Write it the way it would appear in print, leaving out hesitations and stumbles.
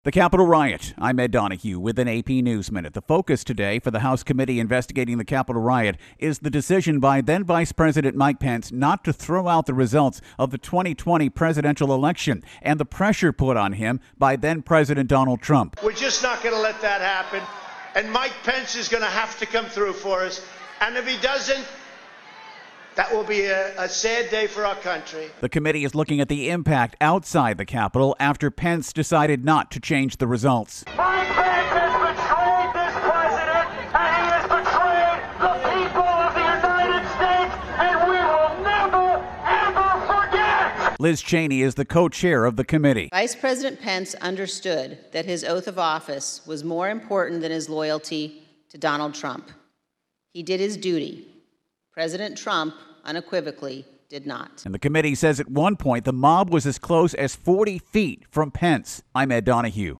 The Capitol riot. I'm Ed Donahue with an AP News Minute. The focus today for the House committee investigating the Capitol riot is the decision by then Vice President Mike Pence not to throw out the results of the 2020 presidential election and the pressure put on him by then President Donald Trump. We're just not going to let that happen. And Mike Pence is going to have to come through for us. And if he doesn't, that will be a sad day for our country. The committee is looking at the impact outside the Capitol after Pence decided not to change the results. Mike Pence has betrayed this president, and he has betrayed the people of the United States, and we will never, ever forget. Liz Cheney is the co-chair of the committee. Vice President Pence understood that his oath of office was more important than his loyalty to Donald Trump. He did his duty. President Trump unequivocally did not. And the committee says at one point the mob was as close as 40 feet from Pence. I'm Ed Donahue.